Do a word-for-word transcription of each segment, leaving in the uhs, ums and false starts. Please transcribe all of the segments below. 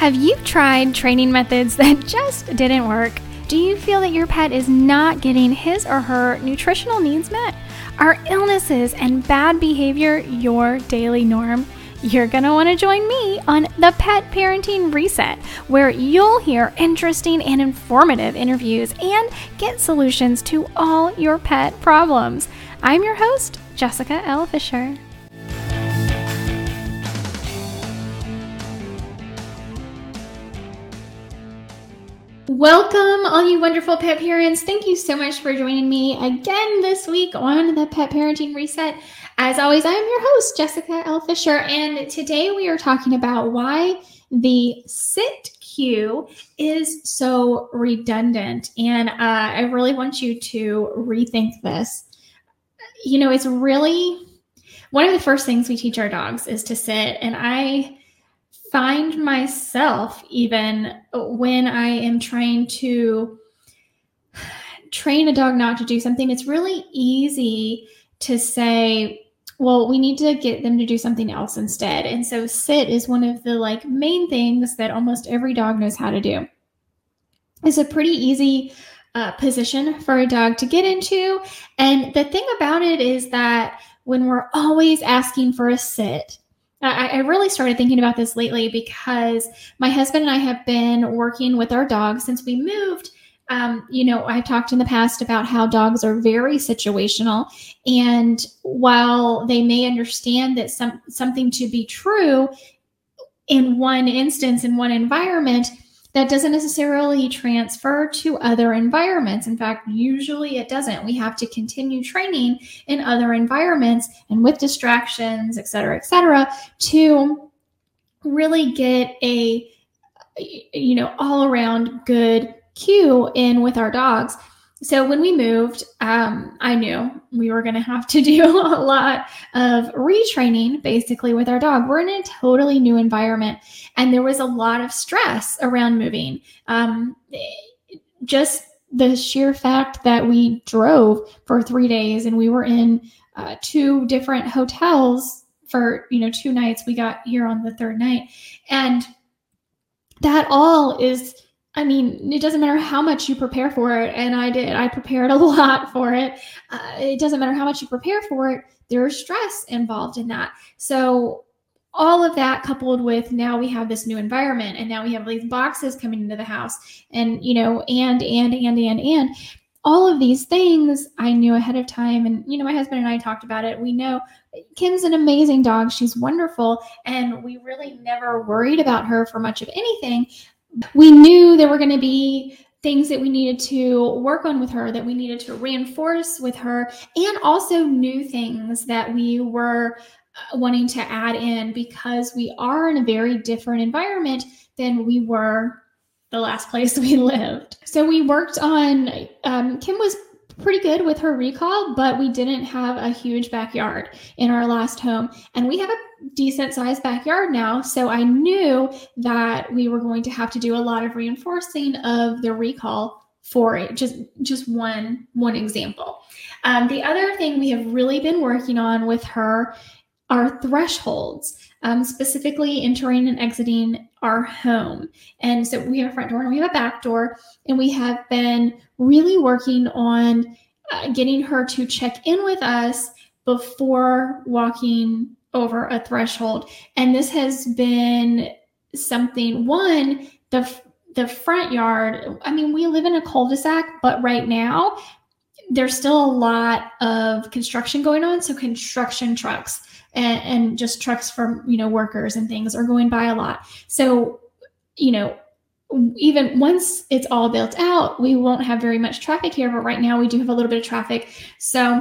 Have you tried training methods that just didn't work? Do you feel that your pet is not getting his or her nutritional needs met? Are illnesses and bad behavior your daily norm? You're going to want to join me on the Pet Parenting Reset, where you'll hear interesting and informative interviews and get solutions to all your pet problems. I'm your host, Jessica L. Fisher. Welcome, all you wonderful pet parents. Thank you so much for joining me again this week on the Pet Parenting Reset. As always, I am your host, Jessica L. Fisher, and today we are talking about why the sit cue is so redundant. And uh, I really want you to rethink this. You know, it's really one of the first things we teach our dogs is to sit, and I find myself even when I am trying to train a dog not to do something, it's really easy to say, well, we need to get them to do something else instead. And so sit is one of the like main things that almost every dog knows how to do. It's a pretty easy uh, position for a dog to get into. And the thing about it is that when we're always asking for a sit, I, I really started thinking about this lately because my husband and I have been working with our dogs since we moved. Um, you know, I've talked in the past about how dogs are very situational. And while they may understand that some something to be true in one instance, in one environment, that doesn't necessarily transfer to other environments. In fact, usually it doesn't. We have to continue training in other environments and with distractions, et cetera, et cetera, to really get a, you know, all around good cue in with our dogs. So when we moved, um, I knew we were going to have to do a lot of retraining basically with our dog. We're in a totally new environment and there was a lot of stress around moving. Um, just the sheer fact that we drove for three days and we were in uh, two different hotels for, you know, two nights. We got here on the third night. And that all is, I mean, it doesn't matter how much you prepare for it. And I did, I prepared a lot for it. Uh, it doesn't matter how much you prepare for it. There's stress involved in that. So all of that coupled with now we have this new environment and now we have these boxes coming into the house and, you know, and, and, and, and, and all of these things I knew ahead of time. And, you know, my husband and I talked about it. We know Kim's an amazing dog. She's wonderful. And we really never worried about her for much of anything. We knew there were going to be things that we needed to work on with her, that we needed to reinforce with her, and also new things that we were wanting to add in because we are in a very different environment than we were the last place we lived. So we worked on, um, Kim was pretty good with her recall, but we didn't have a huge backyard in our last home. And we have a decent sized backyard now. So I knew that we were going to have to do a lot of reinforcing of the recall for it. Just, just one, one example. Um, the other thing we have really been working on with her are thresholds, um, specifically entering and exiting our home. And so we have a front door and we have a back door, and we have been really working on uh, getting her to check in with us before walking over a threshold. And this has been something, one, the, the front yard, I mean, we live in a cul-de-sac, but right now there's still a lot of construction going on. So construction trucks and, and just trucks from, you know, workers and things are going by a lot. So, you know, even once it's all built out, we won't have very much traffic here, but right now we do have a little bit of traffic. So,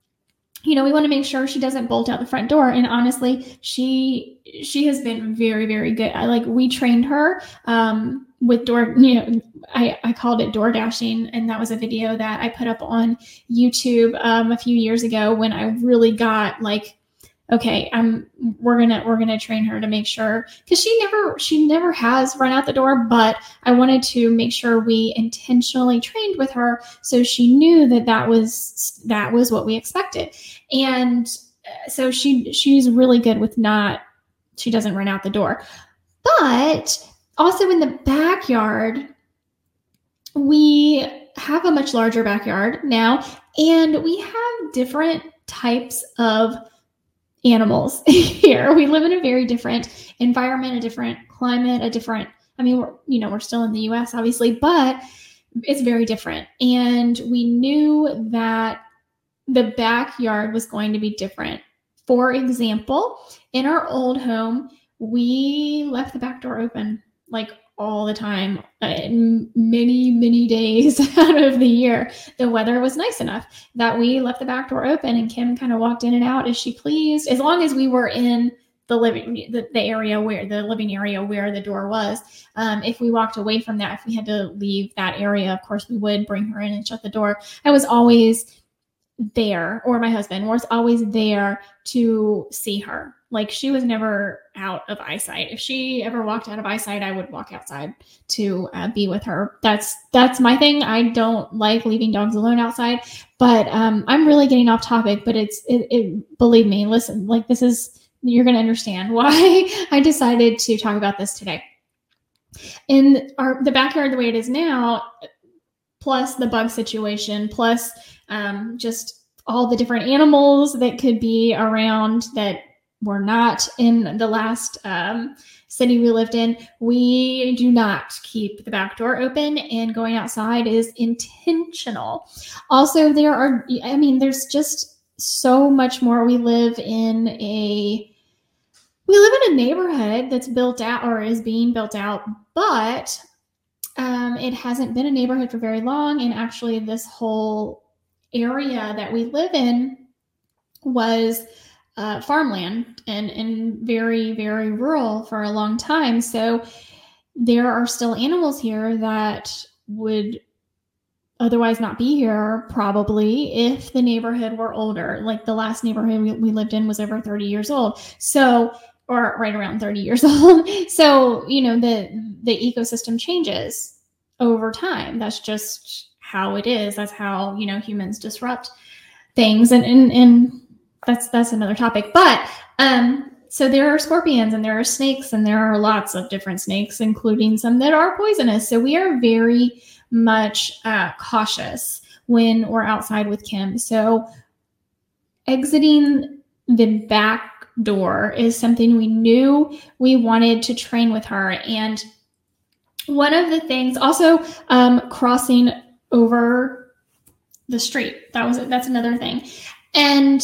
you know, we want to make sure she doesn't bolt out the front door. And honestly, she, she has been very, very good. I like, we trained her, um, with door, you know, I, I called it door dashing. And that was a video that I put up on YouTube, um, a few years ago when I really got like, okay, I'm, we're going to, we're going to train her to make sure, cause she never, she never has run out the door, but I wanted to make sure we intentionally trained with her. So she knew that that was, that was what we expected. And so she, she's really good with not, she doesn't run out the door, but also in the backyard, we have a much larger backyard now, and we have different types of animals here. We live in a very different environment, a different climate, a different, I mean, we're, you know, we're still in the U S obviously, but it's very different. And we knew that the backyard was going to be different. For example, in our old home, we left the back door open like all the time, uh, many, many days out of the year. The weather was nice enough that we left the back door open, and Kim kind of walked in and out as she pleased, as long as we were in the living, the, the area where the living area where the door was. Um, if we walked away from that, if we had to leave that area, of course we would bring her in and shut the door. I was always there, or my husband was always there to see her. Like, she was never out of eyesight. If she ever walked out of eyesight, I would walk outside to uh, be with her. That's that's my thing. I don't like leaving dogs alone outside. But um, I'm really getting off topic. But it's it, it. Believe me, listen. Like, this is, you're going to understand why I decided to talk about this today. In our the backyard the way it is now, plus the bug situation, plus um, just all the different animals that could be around that were not in the last um, city we lived in. We do not keep the back door open, and going outside is intentional. Also, there are, I mean, there's just so much more. We live in a, we live in a neighborhood that's built out or is being built out, but um, it hasn't been a neighborhood for very long. And actually this whole area that we live in was uh, farmland and, and very, very rural for a long time. So there are still animals here that would otherwise not be here probably if the neighborhood were older. Like, the last neighborhood we, we lived in was over thirty years old. So, or right around thirty years old. So, you know, the, the ecosystem changes over time. That's just how it is. That's how, you know, humans disrupt things. And, and, and that's, that's another topic. But, um, so there are scorpions and there are snakes, and there are lots of different snakes, including some that are poisonous. So we are very much uh, cautious when we're outside with Kim. So exiting the back door is something we knew we wanted to train with her. And one of the things, also um, crossing over the street, that was that's another thing. And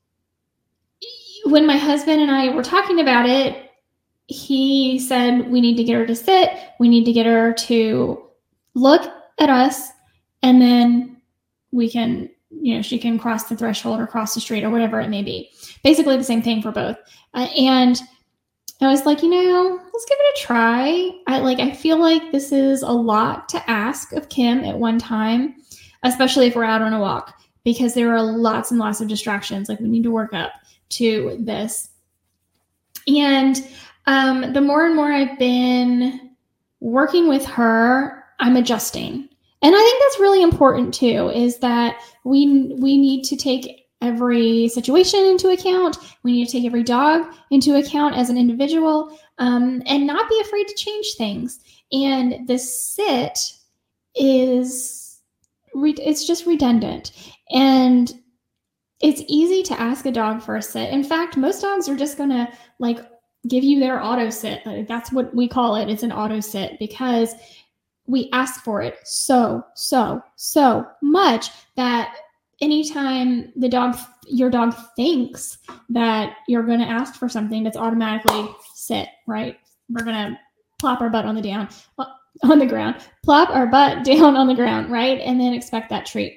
when my husband and I were talking about it, he said, we need to get her to sit. We need to get her to look at us, and then we can, you know, she can cross the threshold or cross the street or whatever it may be. Basically the same thing for both. Uh, and I was like, you know, let's give it a try. I like, I feel like this is a lot to ask of Kim at one time, especially if we're out on a walk, because there are lots and lots of distractions. Like, we need to work up to this. And um, the more and more I've been working with her, I'm adjusting. And I think that's really important too, is that we we need to take every situation into account. We need to take every dog into account as an individual, um, and not be afraid to change things. And the sit is, re- it's just redundant. And it's easy to ask a dog for a sit. In fact, most dogs are just going to like give you their auto sit. That's what we call it. It's an auto sit, because we ask for it so, so, so much that anytime the dog, your dog thinks that you're going to ask for something, that's automatically sit, right? We're going to plop our butt on the down, on the ground, plop our butt down on the ground, right? And then expect that treat.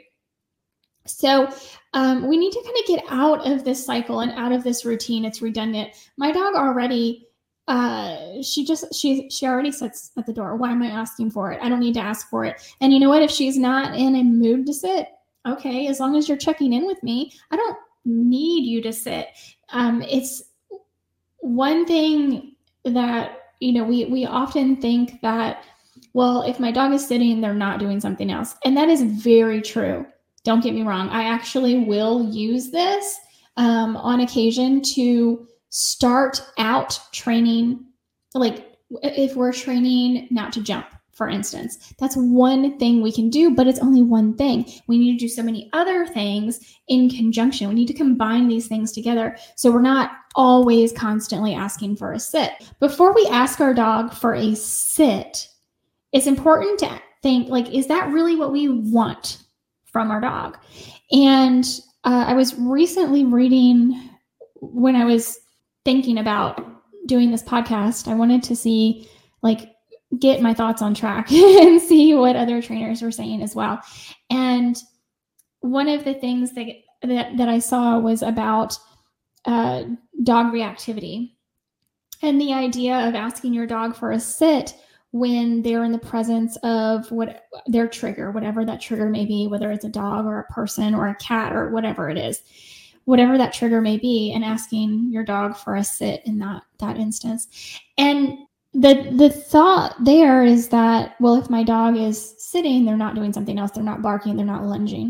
So um, we need to kind of get out of this cycle and out of this routine. It's redundant. My dog already, uh, she just, she, she already sits at the door. Why am I asking for it? I don't need to ask for it. And you know what? If she's not in a mood to sit, okay, as long as you're checking in with me, I don't need you to sit. Um, it's one thing that, you know, we, we often think that, well, if my dog is sitting, they're not doing something else. And that is very true. Don't get me wrong. I actually will use this um, on occasion to start out training, like if we're training not to jump, for instance, that's one thing we can do, but it's only one thing. We need to do so many other things in conjunction. We need to combine these things together. So we're not always constantly asking for a sit. Before we ask our dog for a sit, it's important to think, like, is that really what we want from our dog? And uh, I was recently reading, when I was thinking about doing this podcast, I wanted to see, like, get my thoughts on track and see what other trainers were saying as well. And one of the things that that, that I saw was about uh, dog reactivity and the idea of asking your dog for a sit when they're in the presence of what their trigger, whatever that trigger may be, whether it's a dog or a person or a cat or whatever it is, whatever that trigger may be, and asking your dog for a sit in that that instance. And The the thought there is that, well, if my dog is sitting, they're not doing something else. They're not barking. They're not lunging.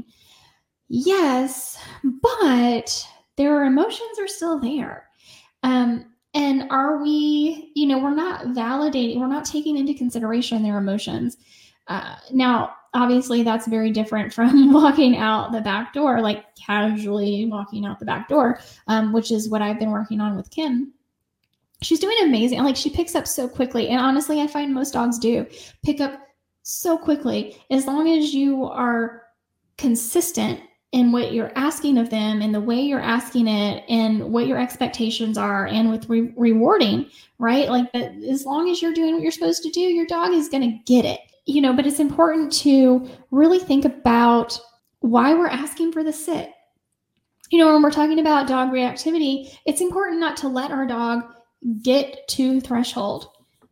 Yes, but their emotions are still there. Um, and are we, you know, we're not validating, we're not taking into consideration their emotions. Uh, now, obviously, that's very different from walking out the back door, like casually walking out the back door, um, which is what I've been working on with Kim. She's doing amazing. Like, she picks up so quickly. And honestly, I find most dogs do pick up so quickly. As long as you are consistent in what you're asking of them and the way you're asking it and what your expectations are, and with re- rewarding, right? Like, that, as long as you're doing what you're supposed to do, your dog is going to get it, you know, but it's important to really think about why we're asking for the sit. You know, when we're talking about dog reactivity, it's important not to let our dog get to threshold.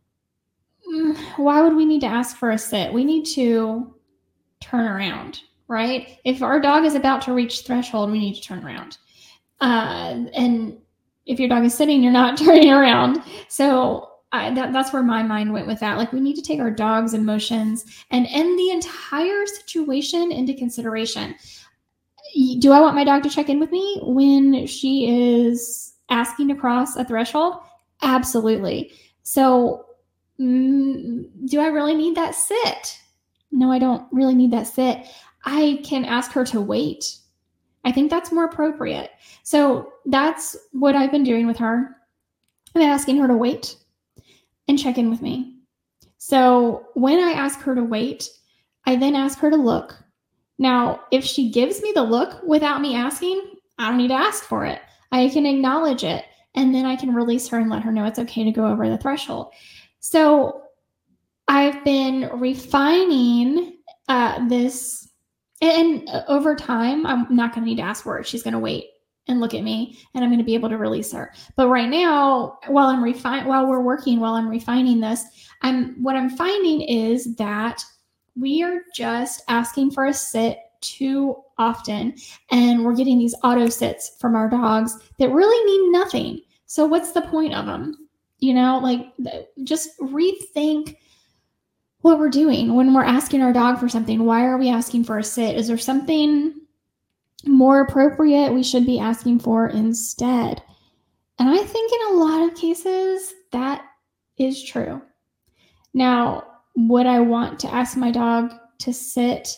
Why would we need to ask for a sit? We need to turn around, right? If our dog is about to reach threshold, we need to turn around. Uh, and if your dog is sitting, you're not turning around. So I, that, that's where my mind went with that. Like, we need to take our dog's emotions and, and the entire situation into consideration. Do I want my dog to check in with me when she is asking to cross a threshold? Absolutely. So mm, do I really need that sit? No, I don't really need that sit. I can ask her to wait. I think that's more appropriate. So that's what I've been doing with her. I'm asking her to wait and check in with me. So when I ask her to wait, I then ask her to look. Now, if she gives me the look without me asking, I don't need to ask for it. I can acknowledge it, and then I can release her and let her know it's okay to go over the threshold. So I've been refining uh, this, and, and over time, I'm not going to need to ask for it. She's going to wait and look at me, and I'm going to be able to release her. But right now, while I'm refine, while we're working, while I'm refining this, I'm what I'm finding is that we are just asking for a sit too often, and we're getting these auto sits from our dogs that really mean nothing. So what's the point of them? You know, like, just rethink what we're doing when we're asking our dog for something. Why are we asking for a sit? Is there something more appropriate we should be asking for instead? And I think in a lot of cases that is true. Now, would I want to ask my dog to sit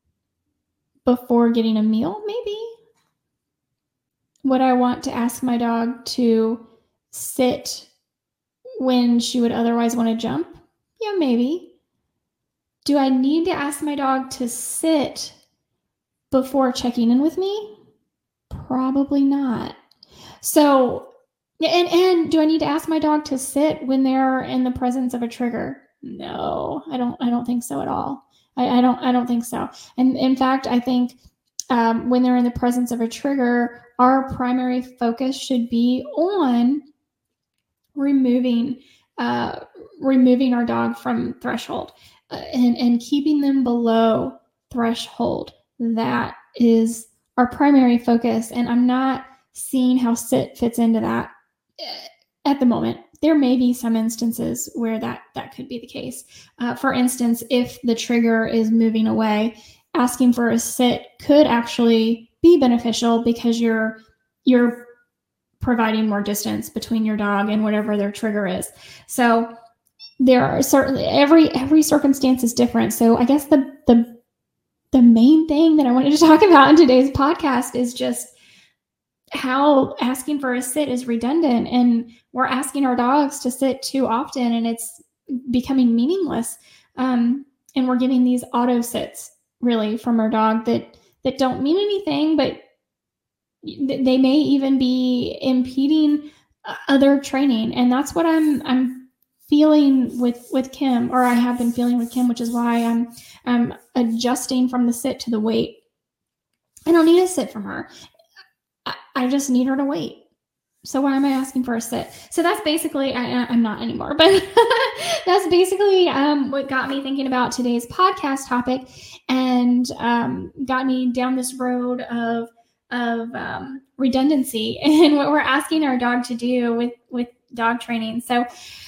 before getting a meal? Maybe. Would I want to ask my dog to sit when she would otherwise want to jump? Yeah, maybe. Do I need to ask my dog to sit before checking in with me? Probably not. So, and, and do I need to ask my dog to sit when they're in the presence of a trigger? No, I don't, I don't think so at all. I, I don't, I don't think so. And in fact, I think um, when they're in the presence of a trigger, our primary focus should be on removing, uh, removing our dog from threshold uh, and, and keeping them below threshold. That is our primary focus. And I'm not seeing how sit fits into that at the moment. There may be some instances where that, that could be the case. Uh, for instance, if the trigger is moving away, asking for a sit could actually be beneficial because you're you're providing more distance between your dog and whatever their trigger is. So there are certainly every every circumstance is different. So I guess the the the main thing that I wanted to talk about in today's podcast is just how asking for a sit is redundant, and we're asking our dogs to sit too often, and it's becoming meaningless. Um, and we're getting these auto sits really from our dog that that don't mean anything, but they may even be impeding other training. And that's what I'm I'm feeling with with Kim, or I have been feeling with Kim, which is why I'm I'm adjusting from the sit to the wait. I don't need a sit from her. I, I just need her to wait. So why am I asking for a sit? So that's basically, I, I'm not anymore, but that's basically um, what got me thinking about today's podcast topic, and um, got me down this road of of um, redundancy and what we're asking our dog to do with with dog training. So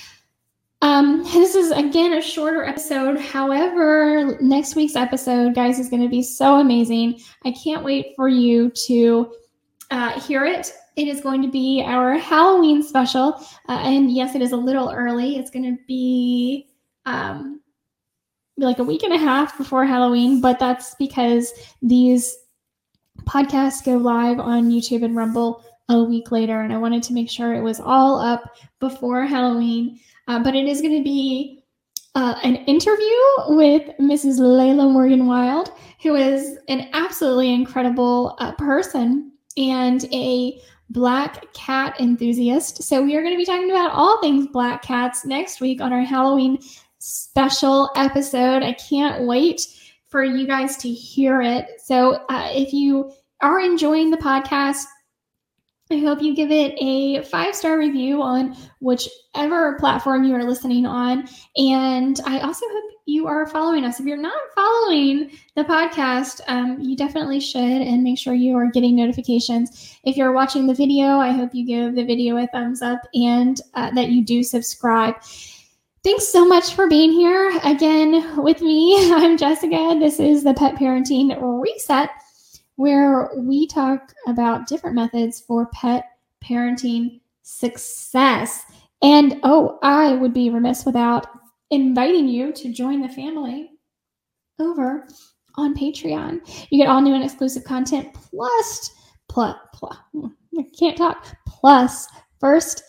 Um, this is, again, a shorter episode. However, next week's episode, guys, is going to be so amazing. I can't wait for you to uh, hear it. It is going to be our Halloween special. Uh, and yes, it is a little early. It's going to be um, like a week and a half before Halloween, but that's because these podcasts go live on YouTube and Rumble a week later. And I wanted to make sure it was all up before Halloween. Uh, but it is going to be uh, an interview with Missus Layla Morgan Wild, who is an absolutely incredible uh, person and a black cat enthusiast. So we are going to be talking about all things black cats next week on our Halloween special episode. I can't wait for you guys to hear it. So uh, if you are enjoying the podcast, I hope you give it a five-star review on whichever platform you are listening on. And I also hope you are following us. If you're not following the podcast, um, you definitely should, and make sure you are getting notifications. If you're watching the video, I hope you give the video a thumbs up, and uh, that you do subscribe. Thanks so much for being here again with me. I'm Jessica. This is the Pet Parenting Reset, where we talk about different methods for pet parenting success. And oh, I would be remiss without inviting you to join the family over on Patreon. You get all new and exclusive content, plus, plus, plus I can't talk, plus first,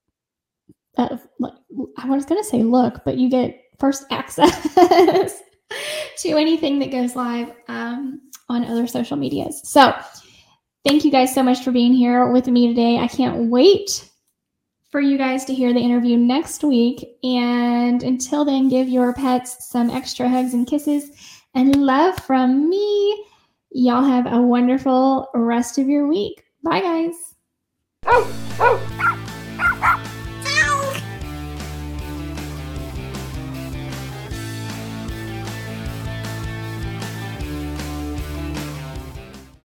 uh, I was going to say look, but you get first access to anything that goes live um, on other social medias. So thank you guys so much for being here with me today. I can't wait for you guys to hear the interview next week. And until then, give your pets some extra hugs and kisses and love from me. Y'all have a wonderful rest of your week. Bye, guys.